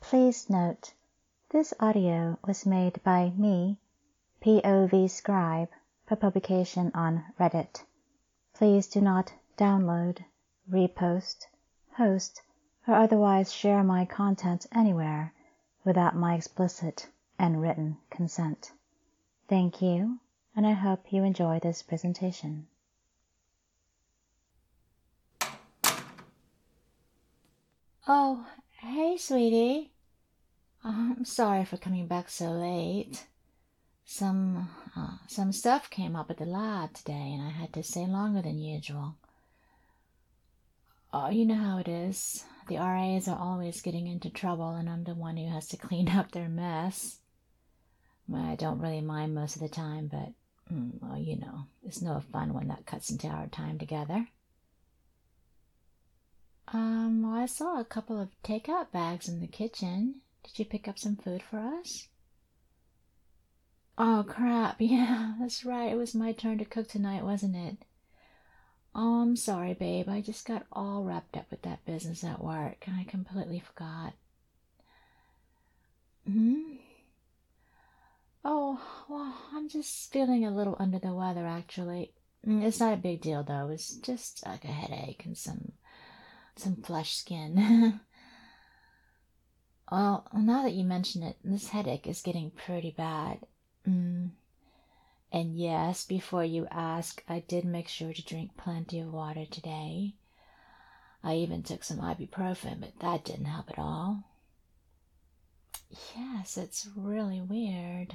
Please note, this audio was made by me, POV Scribe, for publication on Reddit. Please do not download, repost, host, or otherwise share my content anywhere without my explicit and written consent. Thank you, and I hope you enjoy this presentation. Oh, hey, sweetie. I'm sorry for coming back so late. Some stuff came up at the lab today, and I had to stay longer than usual. Oh, you know how it is. The RAs are always getting into trouble, and I'm the one who has to clean up their mess. Well, I don't really mind most of the time, but, well, you know, it's no fun when that cuts into our time together. Well, I saw a couple of takeout bags in the kitchen. Did you pick up some food for us? Oh, crap. Yeah, that's right. It was my turn to cook tonight, wasn't it? Oh, I'm sorry, babe. I just got all wrapped up with that business at work, and I completely forgot. Oh, well, I'm just feeling a little under the weather, actually. It's not a big deal, though. It's just like a headache and some flesh skin. Well, now that you mention it, this headache is getting pretty bad. And yes, before you ask, I did make sure to drink plenty of water today. I even took some ibuprofen, but that didn't help at all. Yes, it's really weird.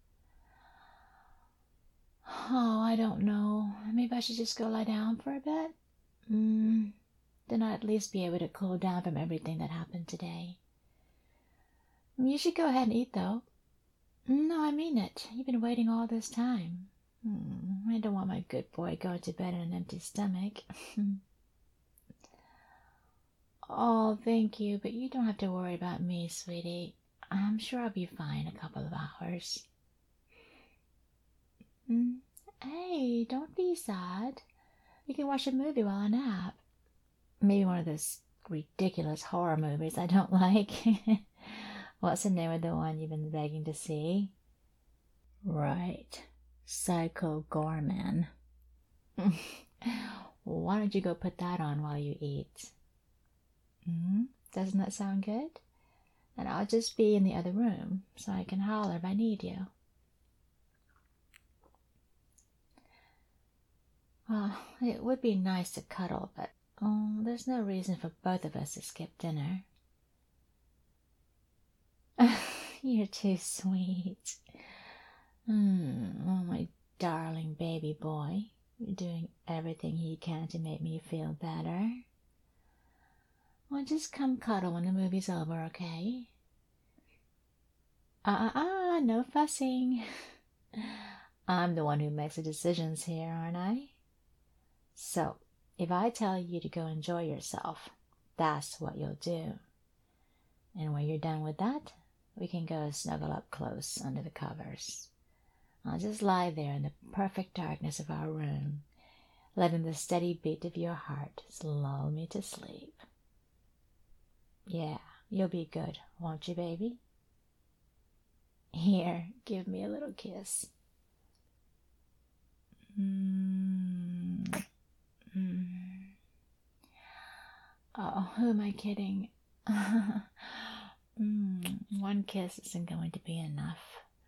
Oh, I don't know. Maybe I should just go lie down for a bit? Then I'd at least be able to cool down from everything that happened today. You should go ahead and eat, though. No, I mean it. You've been waiting all this time. I don't want my good boy going to bed on an empty stomach. Oh, thank you, but you don't have to worry about me, sweetie. I'm sure I'll be fine in a couple of hours. Hey, don't be sad. We can watch a movie while I nap. Maybe one of those ridiculous horror movies I don't like. What's the name of the one you've been begging to see? Right. Psycho Gorman. Why don't you go put that on while you eat? Doesn't that sound good? And I'll just be in the other room, so I can holler if I need you. Well, it would be nice to cuddle, but there's no reason for both of us to skip dinner. You're too sweet. Oh, my darling baby boy. You're doing everything you can to make me feel better. Well, just come cuddle when the movie's over, okay? No fussing. I'm the one who makes the decisions here, aren't I? So, if I tell you to go enjoy yourself, that's what you'll do. And when you're done with that, we can go snuggle up close under the covers. I'll just lie there in the perfect darkness of our room, letting the steady beat of your heart lull me to sleep. Yeah, you'll be good, won't you, baby? Here, give me a little kiss. Oh, who am I kidding? One kiss isn't going to be enough.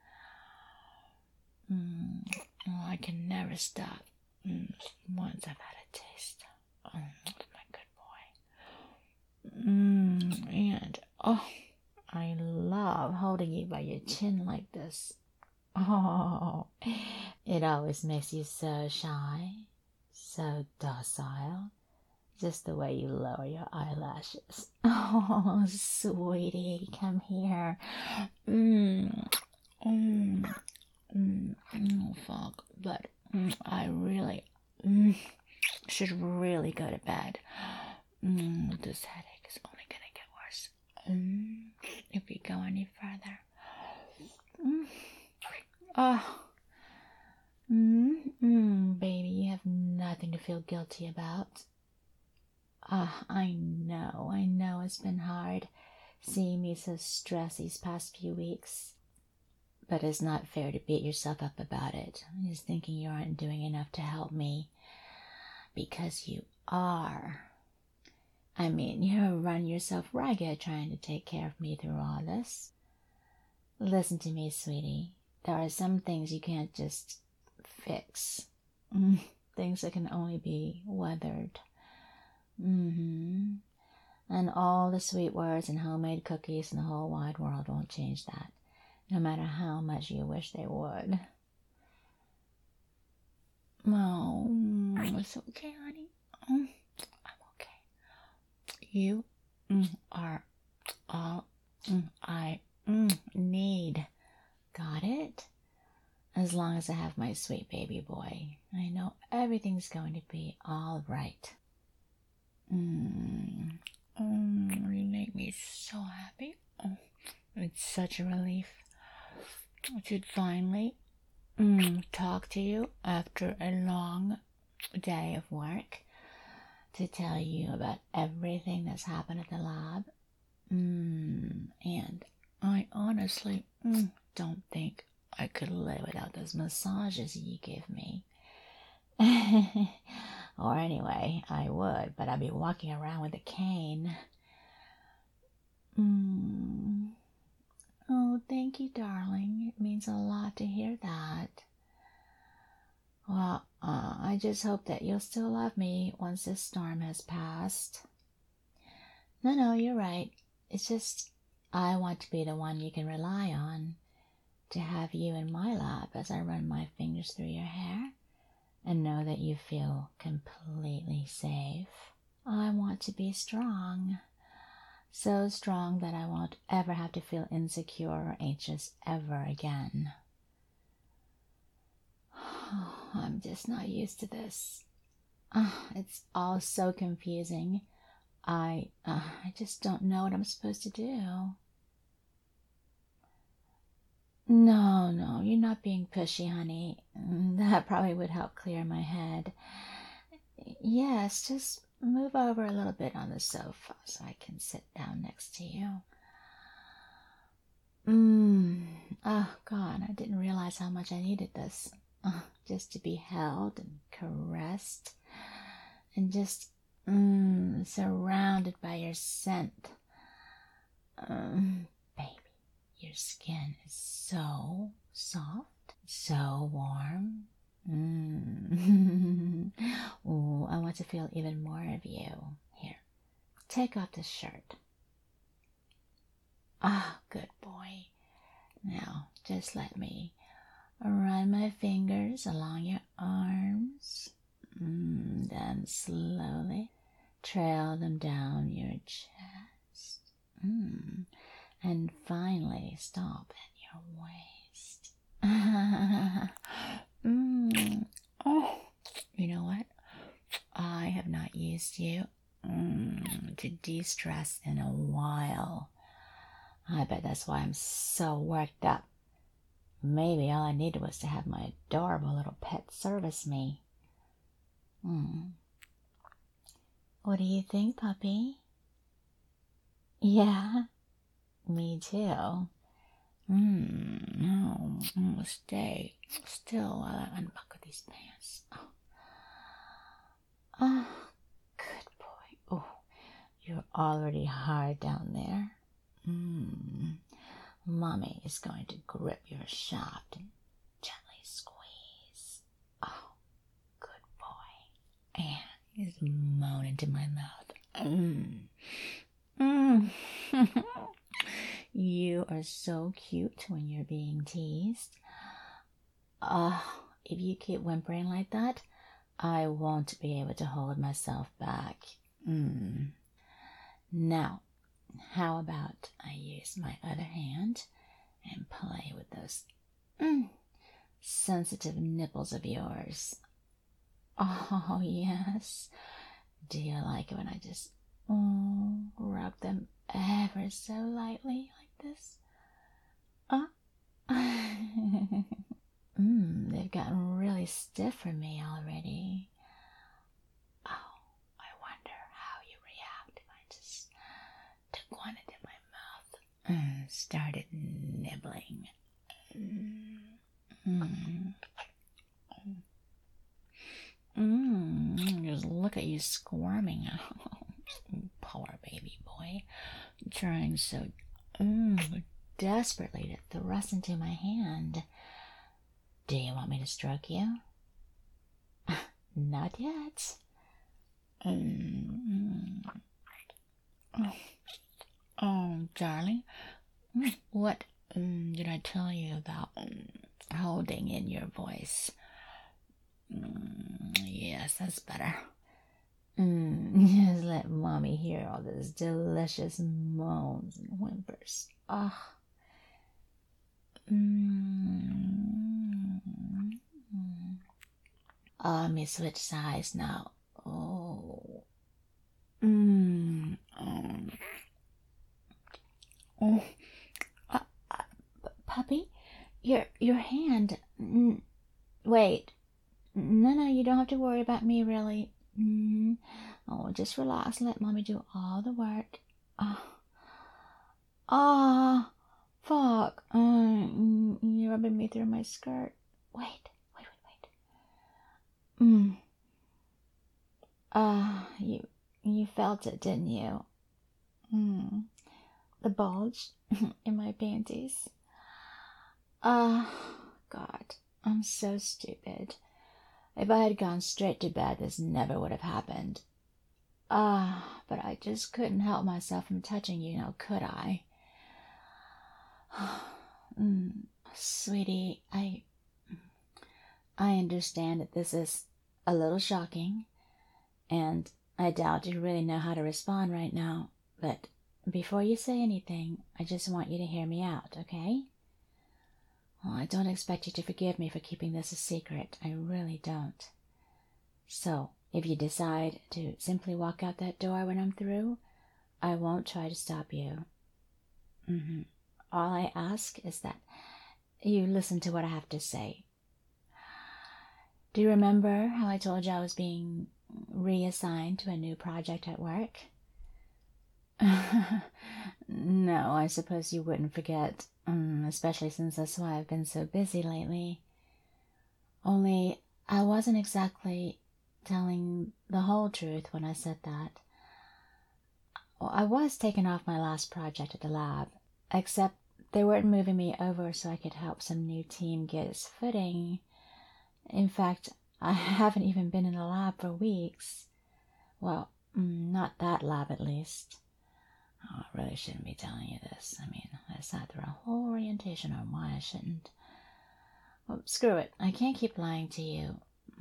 I can never stop. Once I've had a taste. Oh, my good boy. And I love holding you by your chin like this. Oh, it always makes you so shy, so docile. Just the way you lower your eyelashes. Oh, sweetie, come here. Oh, fuck. But I really should really go to bed. This headache is only gonna get worse if we go any further. Baby, you have nothing to feel guilty about. I know it's been hard seeing me so stressed these past few weeks. But it's not fair to beat yourself up about it. Just thinking you aren't doing enough to help me. Because you are. I mean, you run yourself ragged trying to take care of me through all this. Listen to me, sweetie. There are some things you can't just fix. Things that can only be weathered. And all the sweet words and homemade cookies in the whole wide world won't change that, no matter how much you wish they would. Oh, it's okay, honey. I'm okay. You are all I need. Got it? As long as I have my sweet baby boy, I know everything's going to be all right. You make me so happy. It's such a relief to finally talk to you after a long day of work, to tell you about everything that's happened at the lab. And I honestly don't think I could live without those massages you give me. Or anyway, I would, but I'd be walking around with a cane. Oh, thank you, darling. It means a lot to hear that. Well, I just hope that you'll still love me once this storm has passed. No, you're right. It's just I want to be the one you can rely on, to have you in my lap as I run my fingers through your hair and know that you feel completely safe. I want to be strong. So strong that I won't ever have to feel insecure or anxious ever again. I'm just not used to this. It's all so confusing. I just don't know what I'm supposed to do. No, you're not being pushy, honey. That probably would help clear my head. Yes, just move over a little bit on the sofa so I can sit down next to you. Oh, God, I didn't realize how much I needed this. Just to be held and caressed and just surrounded by your scent. Baby, your skin is so soft, so warm. Ooh, I want to feel even more of you. Here, take off this shirt. Good boy. Now, just let me run my fingers along your arms, then slowly trail them down your chest, and finally stop at your waist. Oh, you know what? I have not used you to de-stress in a while. I bet that's why I'm so worked up. Maybe all I needed was to have my adorable little pet service me. What do you think, puppy? Yeah, me too. No, stay still while I unbuckle these pants. Good boy. Oh, you're already hard down there. Mommy is going to grip your shaft and gently squeeze. Oh, good boy. And he's moan into my mouth. You are so cute when you're being teased. If you keep whimpering like that, I won't be able to hold myself back. Now, how about I use my other hand and play with those sensitive nipples of yours? Oh, yes. Do you like it when I just rub them ever so lightly like this? They've gotten really stiff for me already. Oh, I wonder how you react if I just took one into my mouth started nibbling. Mm. Just look at you squirming. Poor baby boy, trying so desperately to thrust into my hand. Do you want me to stroke you? Not yet. Oh, darling, what did I tell you about holding in your voice? Yes, that's better. Just let Mommy hear all those delicious moans and whimpers. Let me switch sides now. Puppy, your hand. Wait. No, you don't have to worry about me, really. Oh, just relax and let Mommy do all the work. Fuck. You're rubbing me through my skirt. Wait. You felt it, didn't you? The bulge in my panties. God, I'm so stupid. If I had gone straight to bed, this never would have happened. But I just couldn't help myself from touching you now, could I? Sweetie, I understand that this is a little shocking, and I doubt you really know how to respond right now, but before you say anything, I just want you to hear me out, okay? Well, I don't expect you to forgive me for keeping this a secret. I really don't. So, if you decide to simply walk out that door when I'm through, I won't try to stop you. All I ask is that you listen to what I have to say. Do you remember how I told you I was being reassigned to a new project at work? No, I suppose you wouldn't forget, especially since that's why I've been so busy lately. Only, I wasn't exactly telling the whole truth when I said that. Well, I was taking off my last project at the lab, except they weren't moving me over so I could help some new team get its footing. In fact, I haven't even been in the lab for weeks. Well, not that lab at least. Oh, I really shouldn't be telling you this. I mean, I sat through a whole orientation on why I shouldn't. Well, screw it. I can't keep lying to you.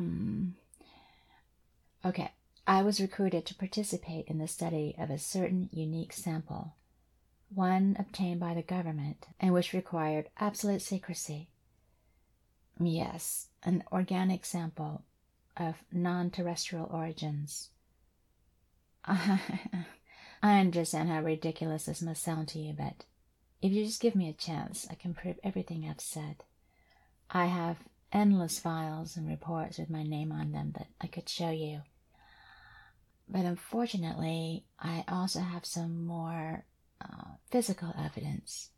Okay, I was recruited to participate in the study of a certain unique sample, one obtained by the government and which required absolute secrecy. Yes, an organic sample of non-terrestrial origins. I understand how ridiculous this must sound to you, but if you just give me a chance, I can prove everything I've said. I have endless files and reports with my name on them that I could show you. But unfortunately, I also have some more physical evidence.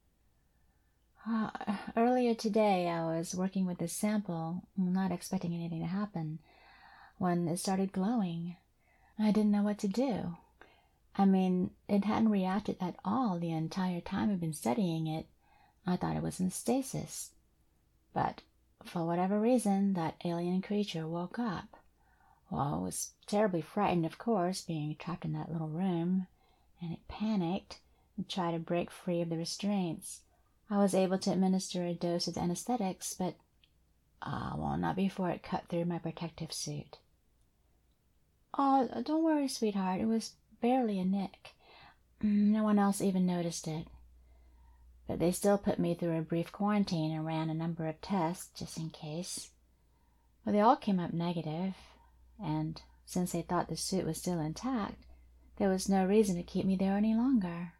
Earlier today, I was working with this sample, not expecting anything to happen, when it started glowing. I didn't know what to do. I mean, it hadn't reacted at all the entire time I've been studying it. I thought it was in stasis. But for whatever reason, that alien creature woke up. Well, I was terribly frightened, of course, being trapped in that little room, and it panicked and tried to break free of the restraints. I was able to administer a dose of anesthetics, but, not before it cut through my protective suit. Oh, don't worry, sweetheart, it was barely a nick. No one else even noticed it. But they still put me through a brief quarantine and ran a number of tests, just in case. Well, they all came up negative, and since they thought the suit was still intact, there was no reason to keep me there any longer.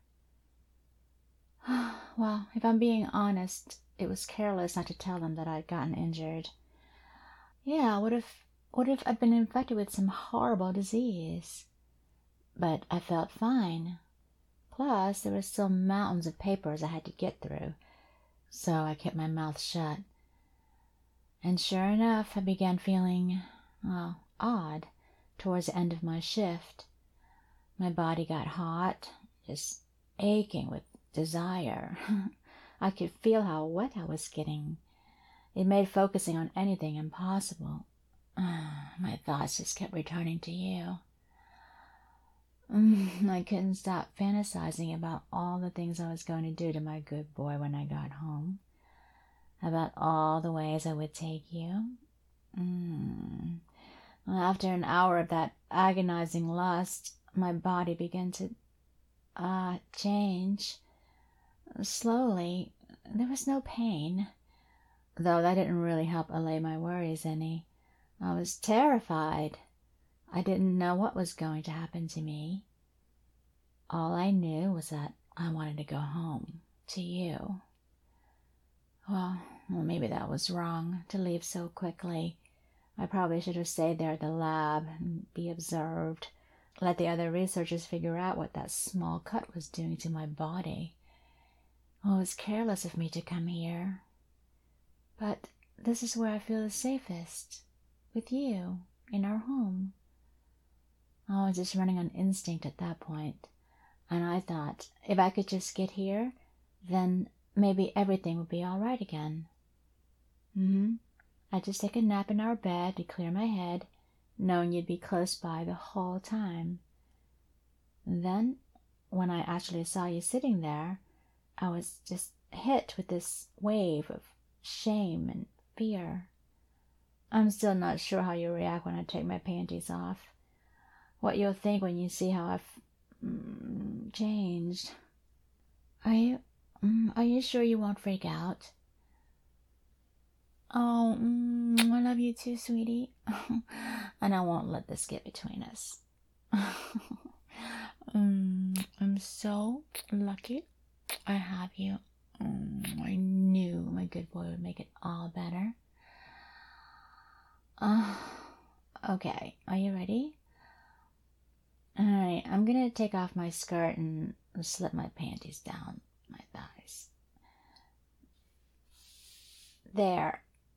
Well, if I'm being honest, it was careless not to tell them that I'd gotten injured. Yeah, what if I'd been infected with some horrible disease? But I felt fine. Plus, there were still mountains of papers I had to get through, so I kept my mouth shut. And sure enough, I began feeling, well, odd towards the end of my shift. My body got hot, just aching with desire. I could feel how wet I was getting. It made focusing on anything impossible. My thoughts just kept returning to you. I couldn't stop fantasizing about all the things I was going to do to my good boy when I got home. About all the ways I would take you. Well, after an hour of that agonizing lust, my body began to change. Slowly. There was no pain, though that didn't really help allay my worries any. I was terrified. I didn't know what was going to happen to me. All I knew was that I wanted to go home, to you. Well, maybe that was wrong, to leave so quickly. I probably should have stayed there at the lab and be observed. Let the other researchers figure out what that small cut was doing to my body. Oh, it was careless of me to come here. But this is where I feel the safest, with you, in our home. I was just running on instinct at that point, and I thought if I could just get here, then maybe everything would be all right again. I'd just take a nap in our bed to clear my head, knowing you'd be close by the whole time. And then, when I actually saw you sitting there, I was just hit with this wave of shame and fear. I'm still not sure how you'll react when I take my panties off. What you'll think when you see how I've changed. Are you sure you won't freak out? Oh, I love you too, sweetie. And I won't let this get between us. I'm so lucky I have you. I knew my good boy would make it all better. Okay, are you ready? Alright, I'm gonna take off my skirt and slip my panties down my thighs. There.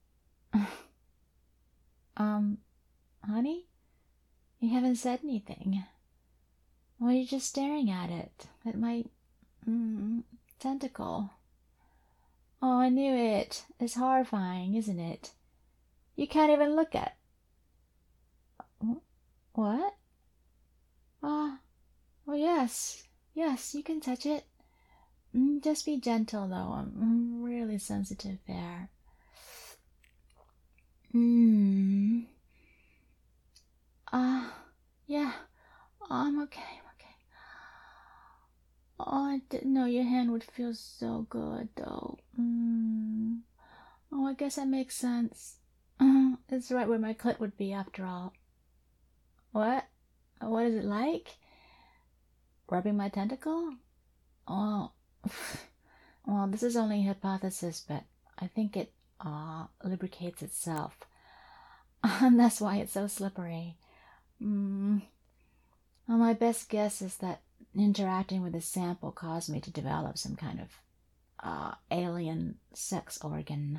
Honey? You haven't said anything. Why are you just staring at it? At my, tentacle. Oh, I knew it. It's horrifying, isn't it? You can't even look at it. What? Oh, yes. Yes, you can touch it. Just be gentle, though. I'm really sensitive there. Yeah. I'm okay. Oh, I didn't know your hand would feel so good, though. Oh, I guess that makes sense. It's right where my clit would be, after all. What? What is it like? Rubbing my tentacle? Oh, well, this is only a hypothesis, but I think it lubricates itself. And that's why it's so slippery. Well, my best guess is that interacting with the sample caused me to develop some kind of alien sex organ.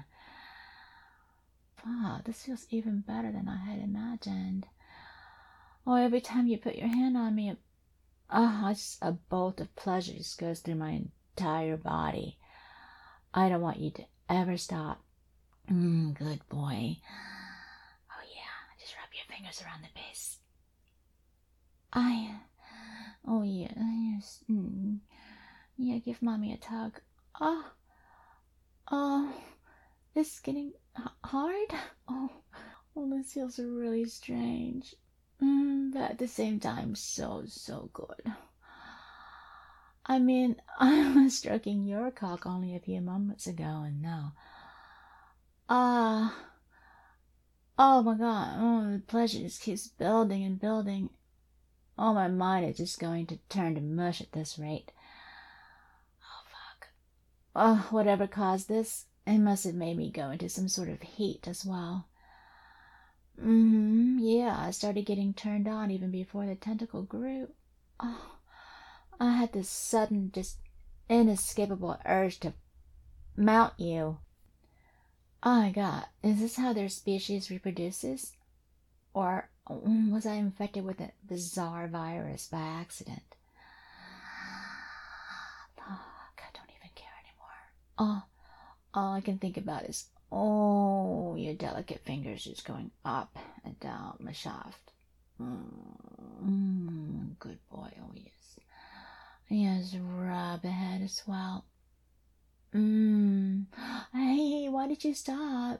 This feels even better than I had imagined. Oh, every time you put your hand on me, just a bolt of pleasure just goes through my entire body. I don't want you to ever stop. Good boy. Oh yeah, just rub your fingers around the base. Oh yeah, yes. Yeah, give mommy a tug. It's getting hard. Oh, this feels really strange. But at the same time, so good. I mean, I was stroking your cock only a few moments ago, and now, oh my God, the pleasure just keeps building and building. Oh, my mind is just going to turn to mush at this rate. Oh, fuck. Oh, whatever caused this, it must have made me go into some sort of heat as well. Yeah, I started getting turned on even before the tentacle grew. Oh, I had this sudden, just inescapable urge to mount you. Oh my god, is this how their species reproduces? Or was I infected with a bizarre virus by accident? Fuck, I don't even care anymore. All I can think about is, your delicate fingers just going up and down my shaft. Good boy, oh yes. Yes, rub ahead as well. Hey, why did you stop?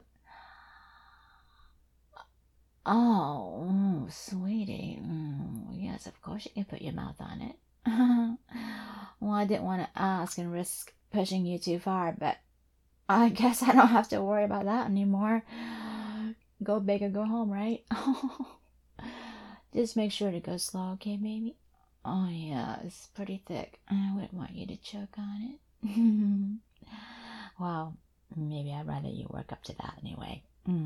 Oh, sweetie. Yes, of course you can put your mouth on it. Well, I didn't want to ask and risk pushing you too far, but I guess I don't have to worry about that anymore. Go big or go home, right? Just make sure to go slow, okay, baby? Oh, yeah, it's pretty thick. I wouldn't want you to choke on it. Well, maybe I'd rather you work up to that anyway.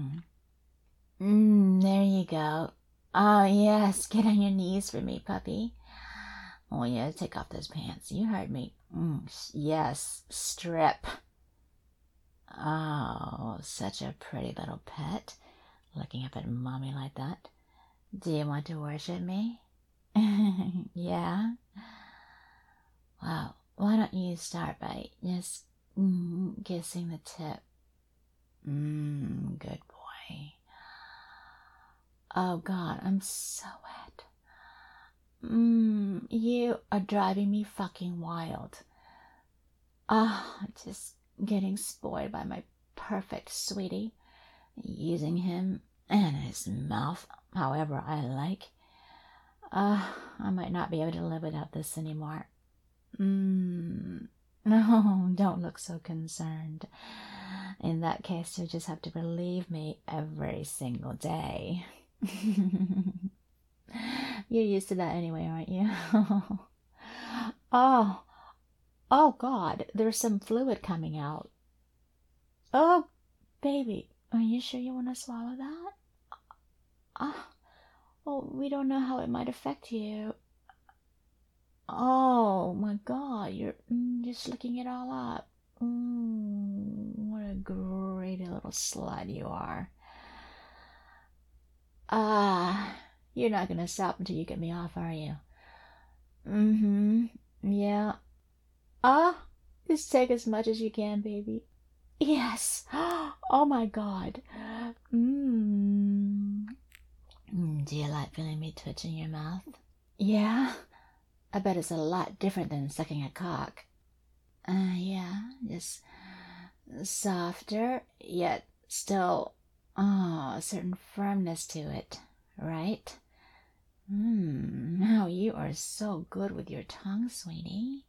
There you go. Oh, yes, get on your knees for me, puppy. Oh, yeah, take off those pants. You heard me. Yes, strip. Oh, such a pretty little pet, looking up at mommy like that. Do you want to worship me? Yeah? Well, why don't you start by just kissing the tip? Good boy. Oh, God, I'm so wet. You are driving me fucking wild. Just getting spoiled by my perfect sweetie, using him and his mouth however I like. I might not be able to live without this anymore. No, don't look so concerned. In that case, you'll just have to relieve me every single day. You're used to that anyway, aren't you? Oh God, there's some fluid coming out. Oh, baby, are you sure you want to swallow that? Well, we don't know how it might affect you. Oh my God, you're just looking it all up. What a great little slut you are. You're not gonna stop until you get me off, are you? Yeah. Just take as much as you can, baby. Yes. Oh my God. Do you like feeling me twitch in your mouth? Yeah. I bet it's a lot different than sucking a cock. Yeah, just softer, yet still, a certain firmness to it, right? Now you are so good with your tongue, sweetie.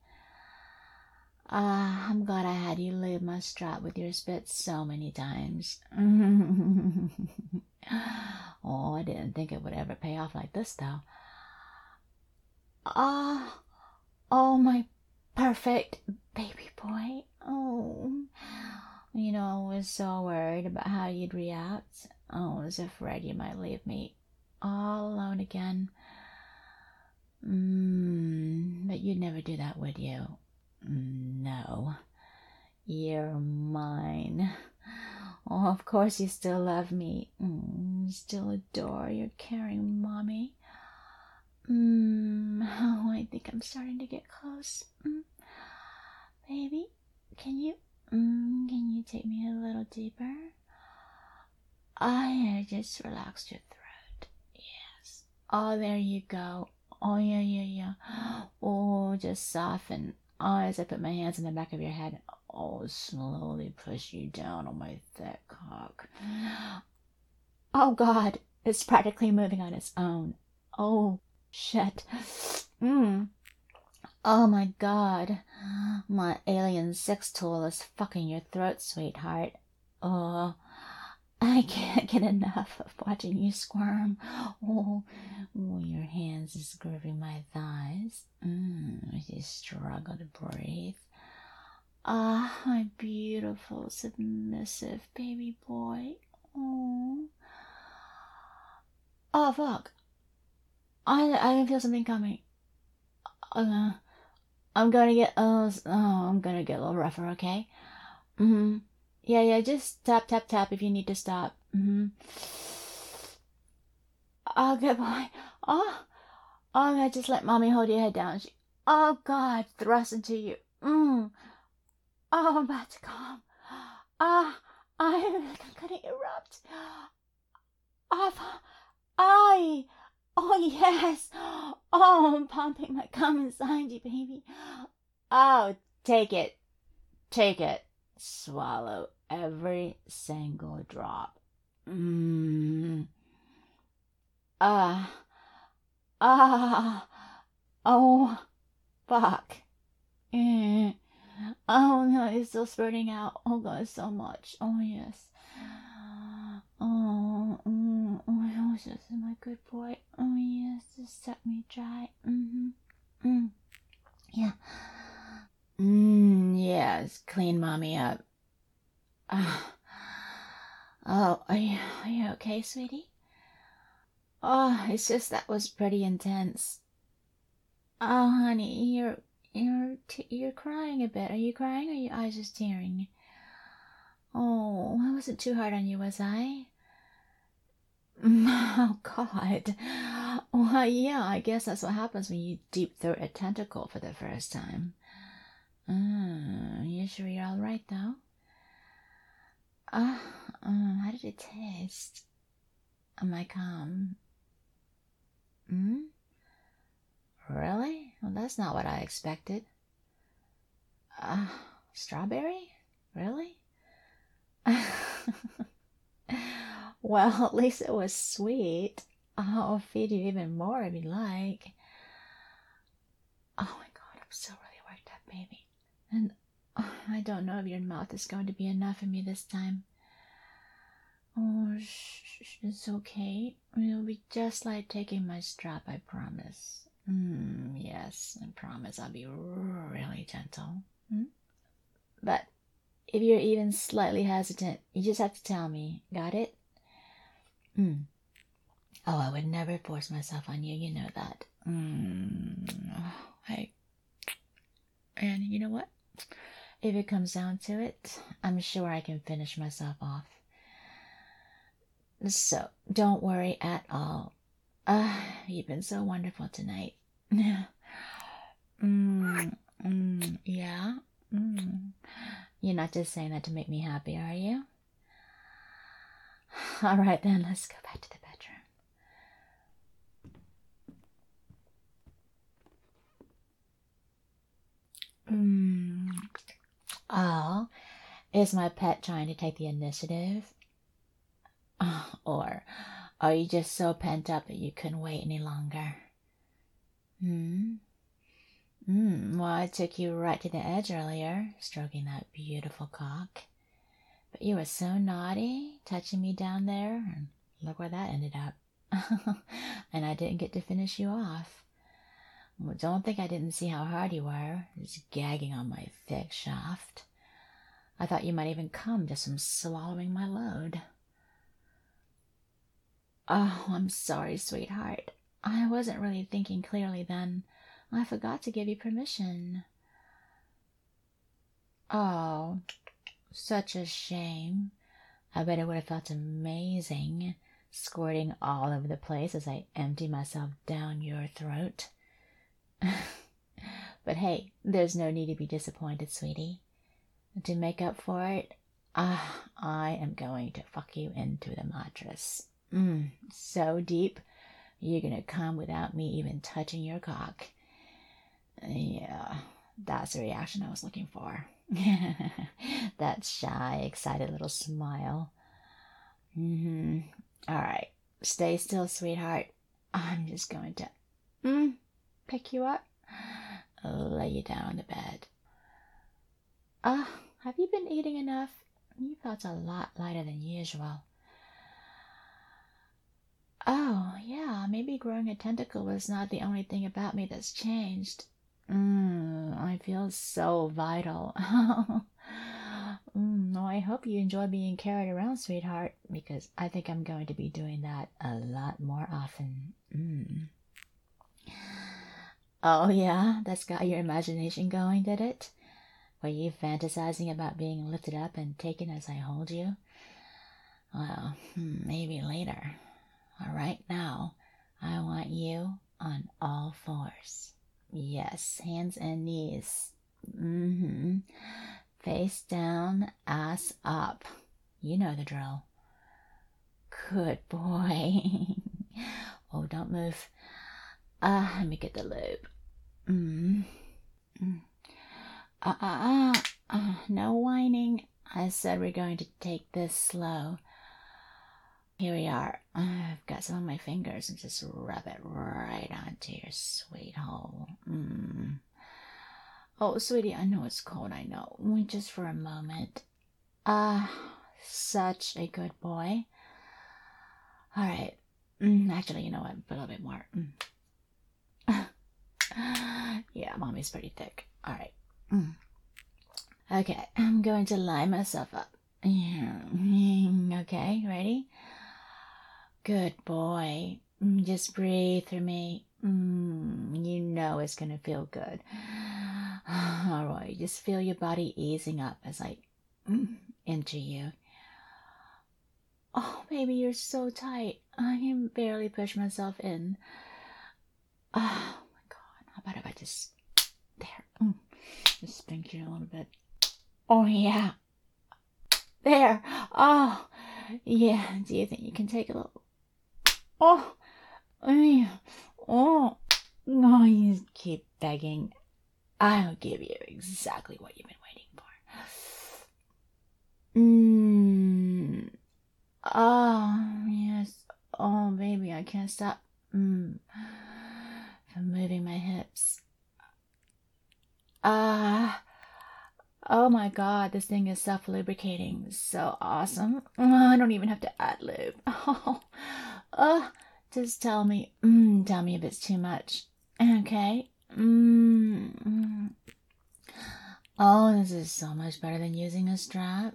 I'm glad I had you leave my strap with your spit so many times. Oh, I didn't think it would ever pay off like this, though. Oh, my perfect baby boy. Oh, I was so worried about how you'd react. I was afraid you might leave me all alone again. But you'd never do that, would you? No. You're mine. Oh, of course you still love me. Still adore your caring mommy. Oh, I think I'm starting to get close. Baby, can you take me a little deeper? I just relaxed your throat. Yes. Oh, there you go. Oh, yeah. Oh, just soften. Oh, as I put my hands in the back of your head. Oh, slowly push you down on my thick cock. Oh, God, it's practically moving on its own. Oh, shit. Oh, my God. My alien sex tool is fucking your throat, sweetheart. Oh, I can't get enough of watching you squirm. Oh, your hands is gripping my thighs. As you struggle to breathe. My beautiful, submissive baby boy. Oh, fuck. I can feel something coming. I'm gonna get I'm gonna get a little rougher, okay? Mm-hmm. Yeah, just tap tap tap if you need to stop. Mm-hmm. Oh, good boy. Oh, oh God, just let mommy hold your head down. Oh God, thrust into you. Oh, I'm about to come. I'm gonna erupt. I. Oh yes. Oh, I'm pumping my cum inside you, baby. Oh, take it. Take it. Swallow every single drop. Mmm. Ah. Ah. Oh, fuck. Eh. Oh no, it's still spurting out. Oh God, so much. Oh yes. Oh, this is my good boy. Oh yes, just set me dry. Yeah. Yes, clean mommy up. Oh, are you okay, sweetie? Oh, it's just that was pretty intense. Oh, honey, you're crying a bit. Are you crying or are your eyes just tearing? Oh, I wasn't too hard on you, was I? Oh, God. Well, yeah, I guess that's what happens when you deep throat a tentacle for the first time. You sure you're all right, though? How did it taste? Am I calm? Really? Well, that's not what I expected. Strawberry? Really? Well, at least it was sweet. I'll feed you even more if you like. Oh my God, I'm so really worked up, baby. And I don't know if your mouth is going to be enough for me this time. Oh, shh, it's okay. It'll be just like taking my strap, I promise. Yes, I promise I'll be really gentle. But if you're even slightly hesitant, you just have to tell me. Got it? Oh, I would never force myself on you. You know that. And you know what? If it comes down to it, I'm sure I can finish myself off. So, don't worry at all. You've been so wonderful tonight. Yeah. Yeah? You're not just saying that to make me happy, are you? All right, then, let's go back to the bedroom. Oh, is my pet trying to take the initiative? Or are you just so pent up that you couldn't wait any longer? Well, I took you right to the edge earlier, stroking that beautiful cock. But you were so naughty, touching me down there, and look where that ended up. And I didn't get to finish you off. Well, don't think I didn't see how hard you were, just gagging on my thick shaft. I thought you might even come just from swallowing my load. Oh, I'm sorry, sweetheart. I wasn't really thinking clearly then. I forgot to give you permission. Oh, such a shame. I bet it would have felt amazing, squirting all over the place as I empty myself down your throat. But hey, there's no need to be disappointed, sweetie. To make up for it, I am going to fuck you into the mattress. So deep, you're gonna come without me even touching your cock. Yeah, that's the reaction I was looking for. That shy, excited little smile. Alright, stay still, sweetheart. I'm just going to pick you up, lay you down on the bed. Have you been eating enough? You felt a lot lighter than usual. Oh, yeah, maybe growing a tentacle was not the only thing about me that's changed. I feel so vital. I hope you enjoy being carried around, sweetheart, because I think I'm going to be doing that a lot more often. Oh, yeah? That's got your imagination going, did it? Were you fantasizing about being lifted up and taken as I hold you? Well, maybe later. Right now, I want you on all fours. Yes, hands and knees. Face down, ass up. You know the drill. Good boy. Oh, don't move. Let me get the lube. No whining. I said we're going to take this slow. Here we are. I've got some on my fingers and just rub it right onto your sweet hole. Oh, sweetie, I know it's cold, I know. Wait just for a moment. Such a good boy. All right. Actually, you know what? Put a little bit more. Yeah, mommy's pretty thick. All right. Okay, I'm going to line myself up. Okay, ready? Good boy. Just breathe through me. You know it's gonna feel good. All right, just feel your body easing up as I enter you. Oh, baby, you're so tight. I can barely push myself in. Oh my God, how about if I just there? Just spank you a little bit. Oh yeah, there. Oh yeah. Do you think you can take a little? Oh, oh, no, you keep begging. I'll give you exactly what you've been waiting for. Oh, yes. Oh, baby, I can't stop from moving my hips. Oh my God, this thing is self-lubricating. So awesome. I don't even have to add lube. Just tell me if it's too much. Okay. Oh, this is so much better than using a strap.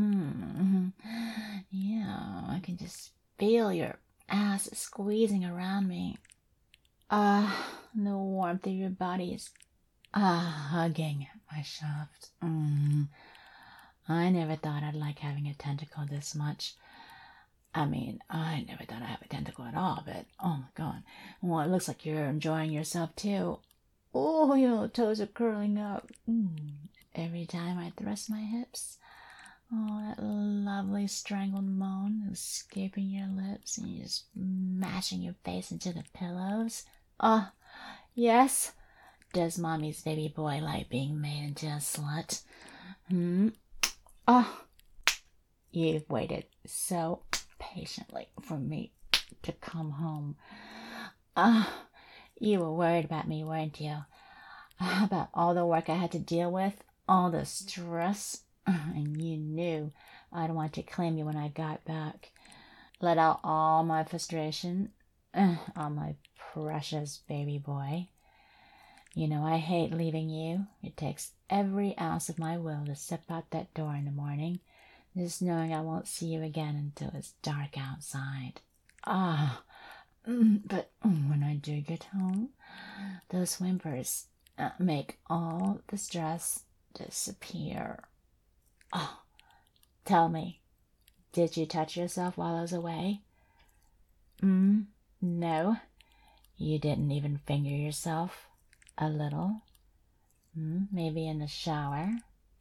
Yeah, I can just feel your ass squeezing around me. The warmth of your body is hugging my shaft. I never thought I'd like having a tentacle this much. I mean, I never thought I'd have a tentacle at all, but oh my God. Well, it looks like you're enjoying yourself too. Oh, your toes are curling up. Every time I thrust my hips. Oh, that lovely strangled moan escaping your lips and you just mashing your face into the pillows. Oh, yes. Does mommy's baby boy like being made into a slut? Oh, you've waited so patiently for me to come home. You were worried about me, weren't you? About all the work I had to deal with, all the stress, and you knew I'd want to claim you when I got back. Let out all my frustration on my precious baby boy. You know I hate leaving you. It takes every ounce of my will to step out that door in the morning, just knowing I won't see you again until it's dark outside. But when I do get home, those whimpers make all the stress disappear. Oh, tell me, did you touch yourself while I was away? No, you didn't even finger yourself a little? Maybe in the shower?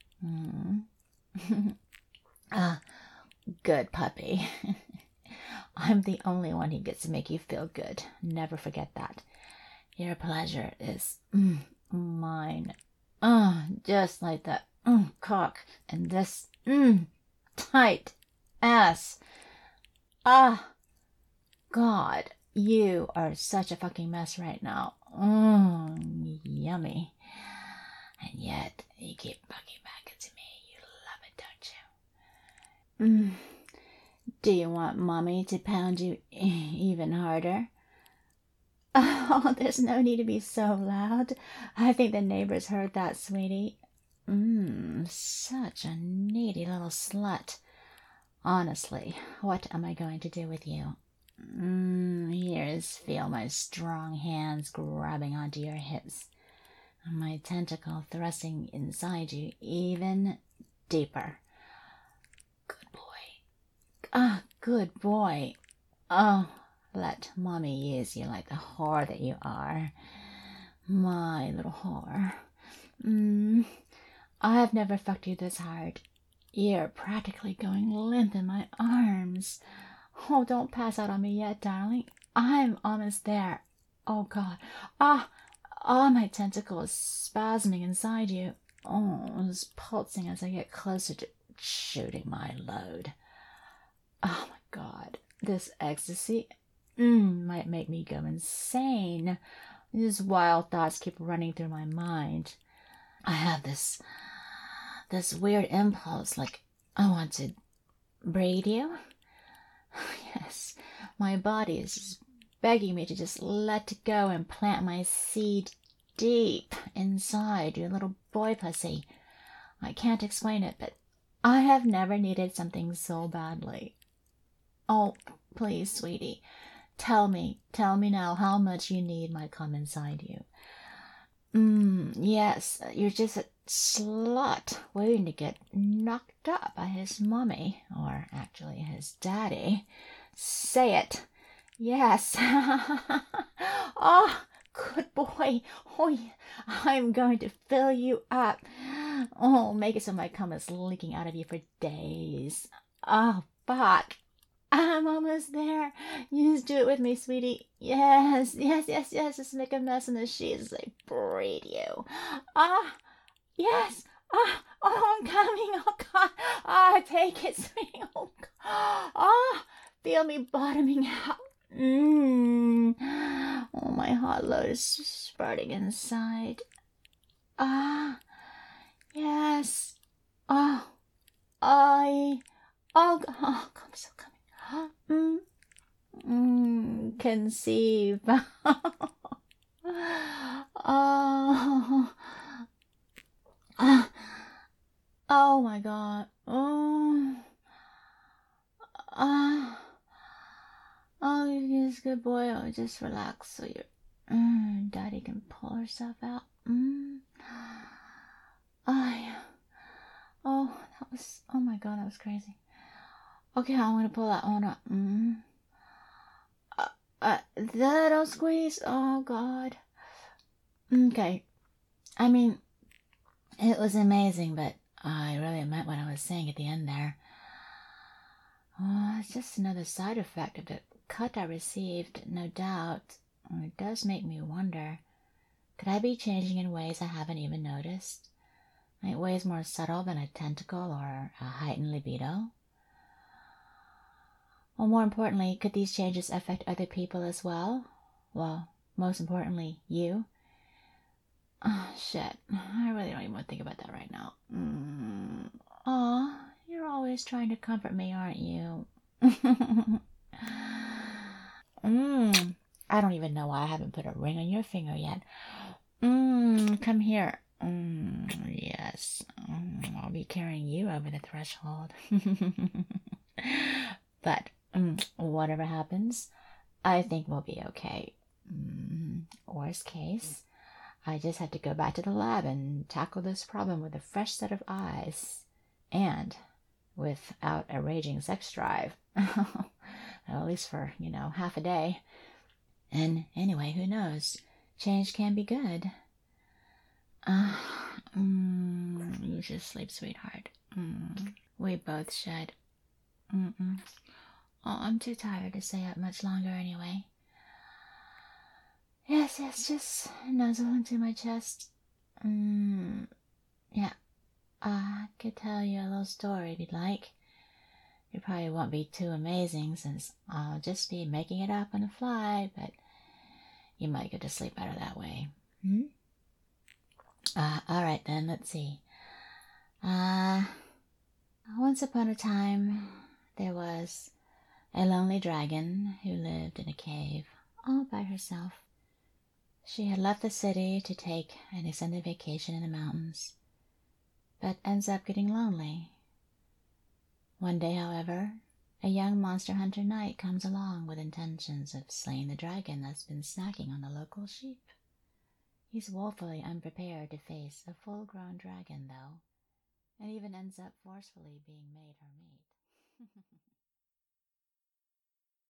Good puppy. I'm the only one who gets to make you feel good. Never forget that. Your pleasure is mine. Just like that cock and this tight ass. God, you are such a fucking mess right now. Yummy. And yet, you keep bugging back into me. You love it, don't you? Do you want mommy to pound you even harder? Oh, there's no need to be so loud. I think the neighbors heard that, sweetie. Such a needy little slut. Honestly, what am I going to do with you? Here's feel my strong hands grabbing onto your hips, and my tentacle thrusting inside you even deeper. Good boy. Ah, good boy. Oh, let mommy use you like the whore that you are. My little whore. I have never fucked you this hard. You're practically going limp in my arms. Oh, don't pass out on me yet, darling. I'm almost there. Oh, God. My tentacle is spasming inside you. Oh, it's pulsing as I get closer to shooting my load. Oh, my God. This ecstasy might make me go insane. These wild thoughts keep running through my mind. I have this weird impulse, like I want to braid you. Yes, my body is just begging me to just let go and plant my seed deep inside your little boy pussy. I can't explain it, but I have never needed something so badly. Oh, please, sweetie, tell me now how much you need my cum inside you. Yes, you're just a slut waiting to get knocked up by his mommy, or actually his daddy. Say it. Yes. Oh, good boy. Oh, I'm going to fill you up. Oh, make it so my cum is leaking out of you for days. Oh, fuck. I'm almost there. You just do it with me, sweetie. Yes. Just make a mess in the sheets as I braid you. Yes. I'm coming. Oh, God. Take it, sweetie. Oh, God. Feel me bottoming out. Oh, my hot load is spurting inside. Yes. God. I'm so coming. Conceive. Oh my God. Yes, good boy. Oh, just relax so your daddy can pull herself out. Oh my God, that was crazy. Okay, I'm gonna pull that one up. Don't squeeze. Oh, God. Okay. I mean, it was amazing, but I really meant what I was saying at the end there. Oh, it's just another side effect of the cut I received, no doubt. It does make me wonder, could I be changing in ways I haven't even noticed? Like ways more subtle than a tentacle or a heightened libido? Or more importantly, could these changes affect other people as well? Well, most importantly, you. Oh, shit. I really don't even want to think about that right now. Aw, you're always trying to comfort me, aren't you? I don't even know why I haven't put a ring on your finger yet. Come here. Yes. I'll be carrying you over the threshold. But whatever happens, I think we'll be okay. Worst case, I just had to go back to the lab and tackle this problem with a fresh set of eyes. And without a raging sex drive. At least for, half a day. And anyway, who knows? Change can be good. You should sleep, sweetheart. We both should. Oh, I'm too tired to stay up much longer anyway. Yes, just nuzzle into my chest. Yeah, I could tell you a little story if you'd like. It probably won't be too amazing since I'll just be making it up on the fly, but you might get to sleep better that way. Alright then, let's see. Once upon a time, there was a lonely dragon who lived in a cave all by herself. She had left the city to take an extended vacation in the mountains, but ends up getting lonely. One day, however, A young monster hunter knight comes along with intentions of slaying the dragon that's been snacking on the local sheep. He's woefully unprepared to face a full-grown dragon, though, and even ends up forcefully being made her mate.